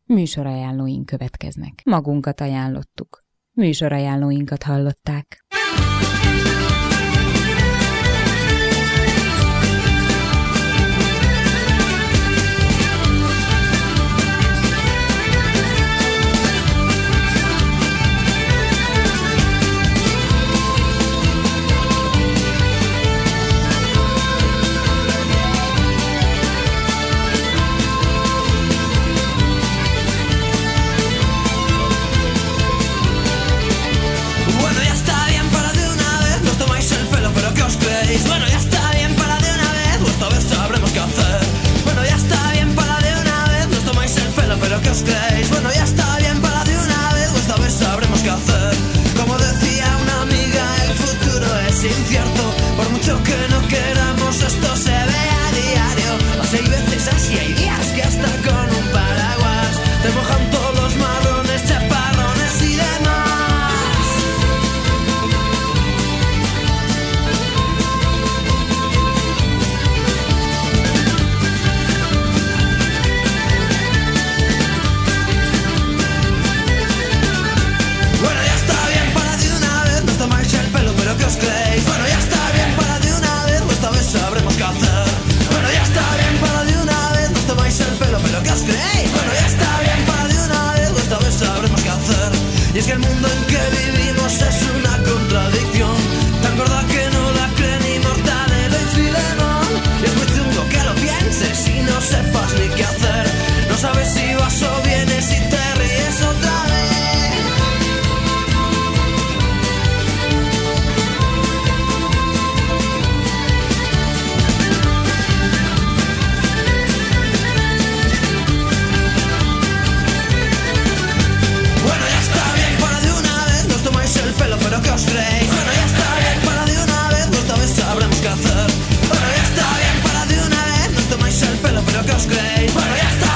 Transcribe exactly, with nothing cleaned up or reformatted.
Műsorajánlóink következnek. Magunkat ajánlottuk. Műsorajánlóinkat hallották. Bueno, ya está bien, para de una vez, o esta vez sabremos qué hacer. Bueno, ya está bien, para de una vez, no os tomáis el pelo, pero ¿qué os creéis? Bueno, ya está bien, para de una vez, o esta vez sabremos qué hacer. Como decía una amiga, el futuro es incierto. Por mucho que no queramos, esto se ve a diario. Más hay veces así, hay días que hasta con un paraguas te mojan todos los marrones, chaparrones y demás. ¿Qué os creéis? Bueno, ya está bien, para de una vez, o esta vez sabremos qué hacer. Bueno, ya está bien, para de una vez, no os tomáis el pelo, pero ¿qué os creéis? Bueno, ya está bien, para de una vez, o esta vez sabremos qué hacer. Y es que el mundo en que vivimos es una contradicción, tan gorda que no la cree ni Mortadelo y Filemón. Y es muy chungo que lo pienses y no sepas ni qué hacer. No sabes si vas o vienes y te ríes otra vez. ¿Pero qué os creéis? Bueno, ya está bien, para de una vez, o esta vez sabremos qué hacer. Bueno, ya está bien, para de una vez, no os tomáis el pelo, pero ¿qué os creéis? Bueno, ya está